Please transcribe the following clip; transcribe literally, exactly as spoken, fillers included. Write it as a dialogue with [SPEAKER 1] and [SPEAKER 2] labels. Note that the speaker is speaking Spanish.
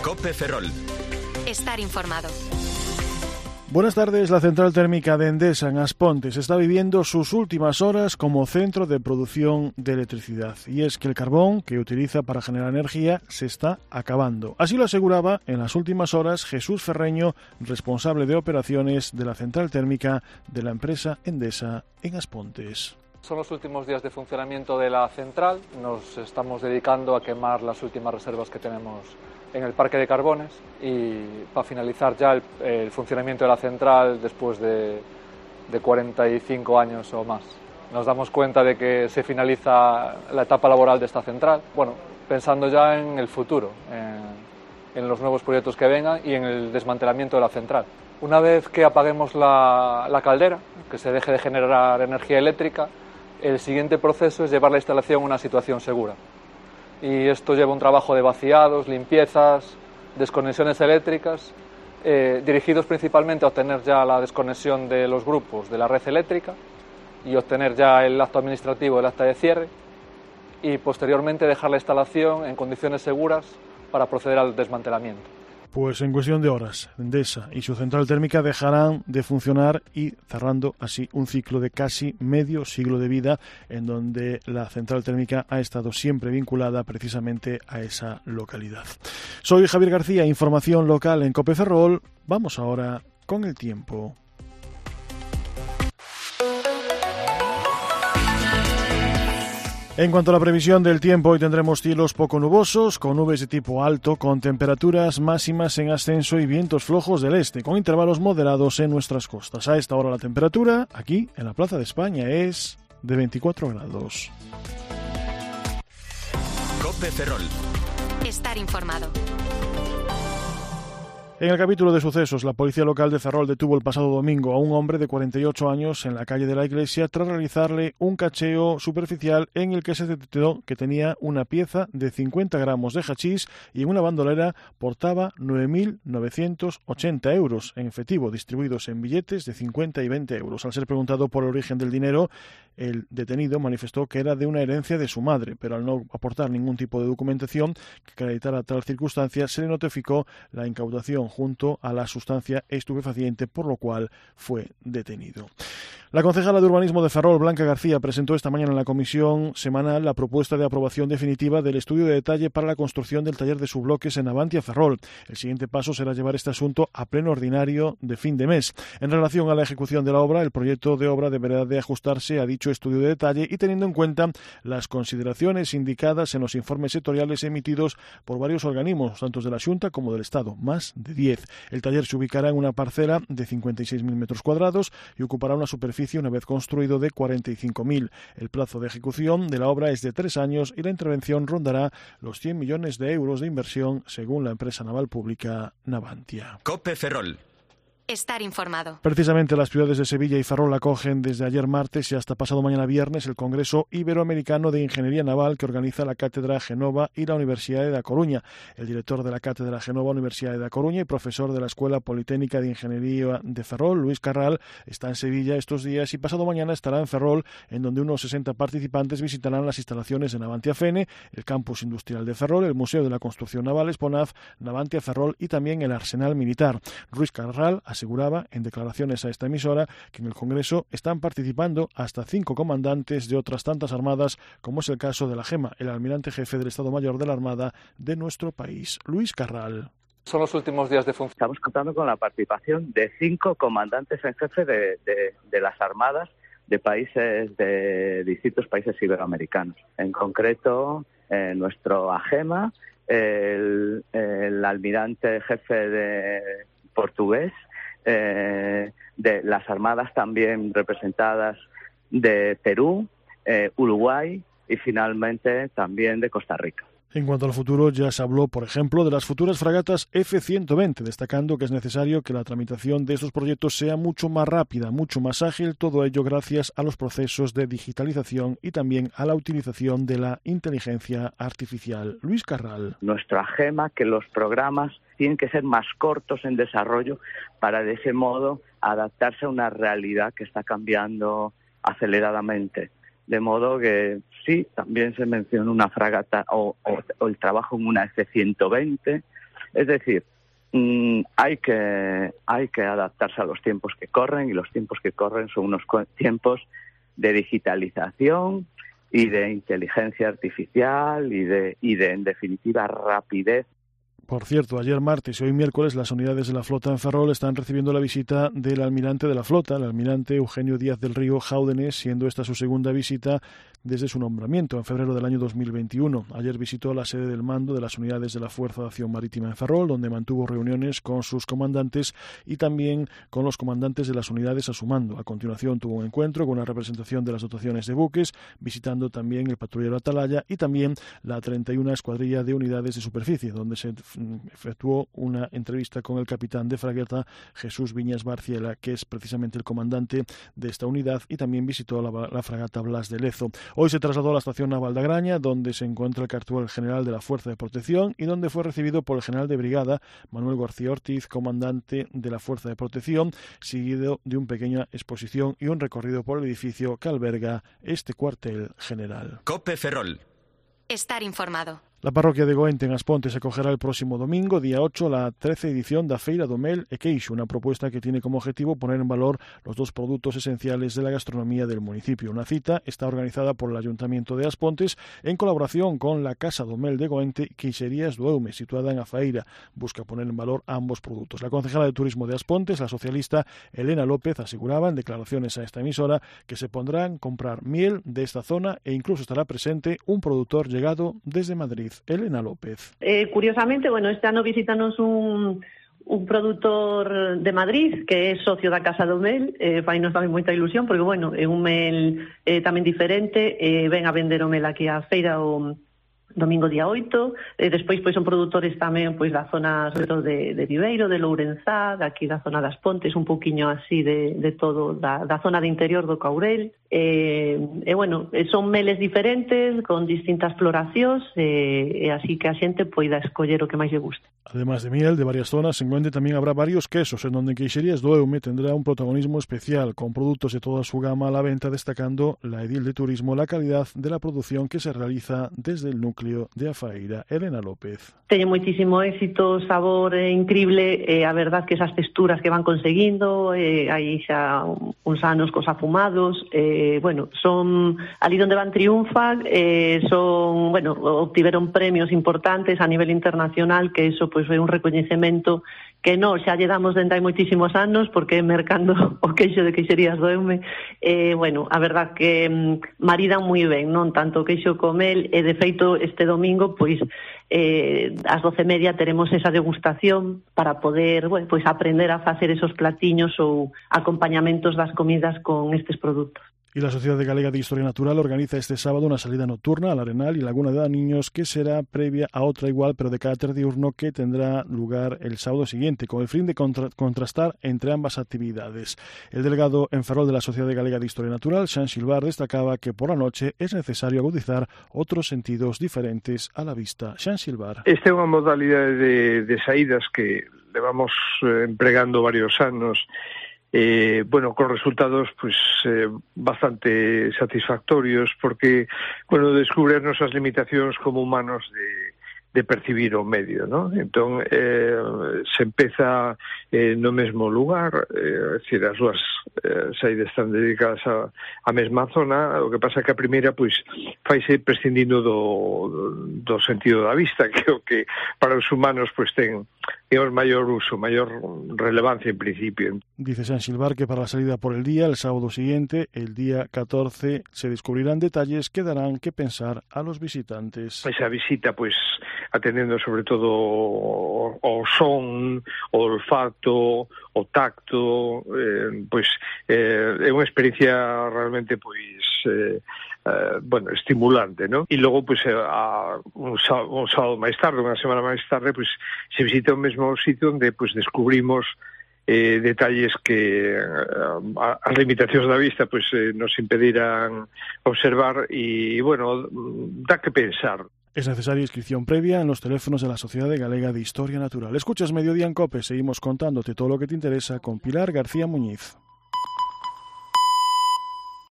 [SPEAKER 1] COPE Ferrol.
[SPEAKER 2] Estar informado.
[SPEAKER 3] Buenas tardes. La central térmica de Endesa en Aspontes está viviendo sus últimas horas como centro de producción de electricidad. Y es que el carbón que utiliza para generar energía se está acabando. Así lo aseguraba en las últimas horas Jesús Ferreño, responsable de operaciones de la central térmica de la empresa Endesa en Aspontes.
[SPEAKER 4] Son los últimos días de funcionamiento de la central. Nos estamos dedicando a quemar las últimas reservas que tenemos en el parque de carbones y para finalizar ya el, el funcionamiento de la central después de, de cuarenta y cinco años o más. Nos damos cuenta de que se finaliza la etapa laboral de esta central, bueno, pensando ya en el futuro, en, en los nuevos proyectos que vengan y en el desmantelamiento de la central. Una vez que apaguemos la, la caldera, que se deje de generar energía eléctrica, el siguiente proceso es llevar la instalación a una situación segura. Y esto lleva un trabajo de vaciados, limpiezas, desconexiones eléctricas, eh, dirigidos principalmente a obtener ya la desconexión de los grupos de la red eléctrica y obtener ya el acto administrativo del acta de cierre y posteriormente dejar la instalación en condiciones seguras para proceder al desmantelamiento.
[SPEAKER 3] Pues en cuestión de horas, Endesa y su central térmica dejarán de funcionar y cerrando así un ciclo de casi medio siglo de vida en donde la central térmica ha estado siempre vinculada precisamente a esa localidad. Soy Javier García, información local en COPE Ferrol. Vamos ahora con el tiempo. En cuanto a la previsión del tiempo, hoy tendremos cielos poco nubosos, con nubes de tipo alto, con temperaturas máximas en ascenso y vientos flojos del este, con intervalos moderados en nuestras costas. A esta hora la temperatura, aquí en la Plaza de España, es de veinticuatro grados.
[SPEAKER 1] COPE Ferrol.
[SPEAKER 2] Estar informado.
[SPEAKER 3] En el capítulo de sucesos, la policía local de Ferrol detuvo el pasado domingo a un hombre de cuarenta y ocho años en la calle de la Iglesia tras realizarle un cacheo superficial en el que se detectó que tenía una pieza de cincuenta gramos de hachís y en una bandolera portaba nueve mil novecientos ochenta euros en efectivo, distribuidos en billetes de cincuenta y veinte euros. Al ser preguntado por el origen del dinero, el detenido manifestó que era de una herencia de su madre, pero al no aportar ningún tipo de documentación que acreditara tal circunstancia, se le notificó la incautación junto a la sustancia estupefaciente, por lo cual fue detenido. La concejala de Urbanismo de Ferrol, Blanca García, presentó esta mañana en la comisión semanal la propuesta de aprobación definitiva del estudio de detalle para la construcción del taller de subbloques en Navantia, Ferrol. El siguiente paso será llevar este asunto a pleno ordinario de fin de mes. En relación a la ejecución de la obra, el proyecto de obra deberá de ajustarse a dicho estudio de detalle y teniendo en cuenta las consideraciones indicadas en los informes sectoriales emitidos por varios organismos, tanto de la Xunta como del Estado, más de diez. El taller se ubicará en una parcela de cincuenta y seis mil metros cuadrados y ocupará una superficie una vez construido de cuarenta y cinco mil. El plazo de ejecución de la obra es de tres años y la intervención rondará los cien millones de euros de inversión según la empresa naval pública Navantia.
[SPEAKER 1] COPE Ferrol.
[SPEAKER 2] Estar informado.
[SPEAKER 3] Precisamente las ciudades de Sevilla y Ferrol acogen desde ayer martes y hasta pasado mañana viernes el Congreso Iberoamericano de Ingeniería Naval que organiza la Cátedra Genova y la Universidad de A Coruña. El director de la Cátedra Genova, Universidad de A Coruña, y profesor de la Escuela Politécnica de Ingeniería de Ferrol, Luis Carral, está en Sevilla estos días y pasado mañana estará en Ferrol, en donde unos sesenta participantes visitarán las instalaciones de Navantia Fene, el campus industrial de Ferrol, el Museo de la Construcción Naval Esponaf, Navantia Ferrol y también el Arsenal Militar. Luis Carral aseguraba en declaraciones a esta emisora que en el Congreso están participando hasta cinco comandantes de otras tantas armadas, como es el caso de la GEMA, el almirante jefe del Estado Mayor de la Armada de nuestro país. Luis Carral.
[SPEAKER 4] Son los últimos días de funcionamiento.
[SPEAKER 5] Estamos contando con la participación de cinco comandantes en jefe de, de, de las armadas de países, de distintos países iberoamericanos. En concreto, eh, nuestro AGEMA, el, el almirante jefe de portugués, eh, de las armadas también representadas de Perú, eh, Uruguay y finalmente también de Costa Rica.
[SPEAKER 3] En cuanto al futuro, ya se habló, por ejemplo, de las futuras fragatas F ciento veinte, destacando que es necesario que la tramitación de estos proyectos sea mucho más rápida, mucho más ágil, todo ello gracias a los procesos de digitalización y también a la utilización de la inteligencia artificial. Luis Carral.
[SPEAKER 5] Nuestra AGEMA, que los programas tienen que ser más cortos en desarrollo para de ese modo adaptarse a una realidad que está cambiando aceleradamente. De modo que sí, también se menciona una fragata o, o, o el trabajo en una F ciento veinte Es decir, mmm, hay que hay que adaptarse a los tiempos que corren, y los tiempos que corren son unos tiempos de digitalización y de inteligencia artificial y de y de en definitiva rapidez.
[SPEAKER 3] Por cierto, ayer martes y hoy miércoles las unidades de la flota en Ferrol están recibiendo la visita del almirante de la flota, el almirante Eugenio Díaz del Río Jáudenes, siendo esta su segunda visita desde su nombramiento en febrero del año dos mil veintiuno. Ayer visitó la sede del mando de las unidades de la Fuerza de Acción Marítima en Ferrol, donde mantuvo reuniones con sus comandantes y también con los comandantes de las unidades a su mando. A continuación tuvo un encuentro con una representación de las dotaciones de buques, visitando también el patrullero Atalaya y también la treinta y una Escuadrilla de Unidades de Superficie, donde se efectuó una entrevista con el capitán de fragata Jesús Viñas Barciela, que es precisamente el comandante de esta unidad, y también visitó la, la fragata Blas de Lezo. Hoy se trasladó a la estación naval de Agraña, donde se encuentra el cartel general de la Fuerza de Protección y donde fue recibido por el general de brigada Manuel García Ortiz, comandante de la Fuerza de Protección, seguido de una pequeña exposición y un recorrido por el edificio que alberga este cuartel general.
[SPEAKER 1] Cope Ferrol.
[SPEAKER 2] Estar informado.
[SPEAKER 3] La parroquia de Goente en Aspontes acogerá el próximo domingo, día ocho, la trece edición da Feira do Mel e Queixo, una propuesta que tiene como objetivo poner en valor los dos productos esenciales de la gastronomía del municipio. Una cita está organizada por el Ayuntamiento de Aspontes en colaboración con la Casa do Mel de Goente y Queixerías do Eume, situada en Afeira. Busca poner en valor ambos productos. La concejala de Turismo de Aspontes, la socialista Elena López, aseguraba en declaraciones a esta emisora que se pondrán a comprar miel de esta zona e incluso estará presente un productor llegado desde Madrid. Elena López.
[SPEAKER 6] Eh, curiosamente, bueno, este ano visítanos un, un productor de Madrid que é socio da Casa do Mel, eh, fai nos tamén moita ilusión porque, bueno, é un mel eh, tamén diferente, eh, ven a vender o mel aquí á feira o domingo día oito, e despois pois son produtores tamén pois da zona sobre todo de, de Viveiro, de Lourenzá, daqui da zona das Pontes, un poquinho así de, de todo, da, da zona de interior do Caurel, e, e bueno, son meles diferentes, con distintas floracións, e, e así que a xente poida escoller o que máis lle guste.
[SPEAKER 3] Además de miel de varias zonas, en Goente también habrá varios quesos, en donde Queixerías do Eume tendrá un protagonismo especial, con productos de toda su gama a la venta, destacando la edil de turismo la calidad de la producción que se realiza desde el núcleo de Afeira. Elena López.
[SPEAKER 6] Teñen moitísimo éxito, sabor é increíble, e a verdad que esas texturas que van conseguindo, e aí xa uns anos cos afumados, e, bueno, son ali onde van triunfan, e son, bueno, obtiveron premios importantes a nivel internacional, que eso pois foi un recoñecemento que nós xa lle damos dende hai moitísimos anos, porque mercando o queixo de Queixerías do Eume, eh, bueno, a verdad que mm, maridan moi ben, non tanto o queixo co mel, e de feito este domingo, pois, eh, ás doce e media teremos esa degustación para poder, bueno, pois aprender a facer esos platiños ou acompañamentos das comidas con estes produtos.
[SPEAKER 3] Y la Sociedad Galega de Historia Natural organiza este sábado una salida nocturna al Arenal y Laguna de Niños, que será previa a otra igual, pero de carácter diurno, que tendrá lugar el sábado siguiente, con el fin de contra contrastar entre ambas actividades. El delegado en Ferrol de la Sociedad Galega de Historia Natural, Xan Silvar, destacaba que por la noche es necesario agudizar otros sentidos diferentes a la vista. Xan Silvar.
[SPEAKER 7] Esta é unha modalidade de, de saídas que levamos eh, empregando varios anos, Eh, bueno, con resultados pues eh, bastante satisfactorios, porque, bueno, descubrirnos as limitacións como humanos de, de percibir o medio, ¿no? Entón, eh, se empeza eh, no mesmo lugar, eh, é dicir, as súas eh, saídas están dedicadas a, a mesma zona, o que pasa que a primeira, pois, faise prescindindo do, do sentido da vista, que o que para os humanos, pois, ten é o maior uso, maior relevancia en principio.
[SPEAKER 3] Dice San Silvar que para la salida por el día, el sábado siguiente, el día catorce, se descubrirán detalles que darán que pensar a los visitantes.
[SPEAKER 7] Esa visita, pues, atendendo sobre todo o, o son, o olfato, o tacto, eh, pues, eh, é unha experiencia realmente, pois, eh, eh, bueno, estimulante, ¿no? Y luego, pues, a, un, sábado, un sábado máis tarde, unha semana máis tarde, pues, se visita o mesmo sitio onde, pues, descubrimos eh, detalles que eh, as limitacións da vista, pues, eh, nos impedirán observar y, bueno, dá que pensar.
[SPEAKER 3] Es necesaria inscripción previa en los teléfonos de la Sociedad Galega de Historia Natural. Escuchas Mediodía en COPE, seguimos contándote todo lo que te interesa con Pilar García Muñiz.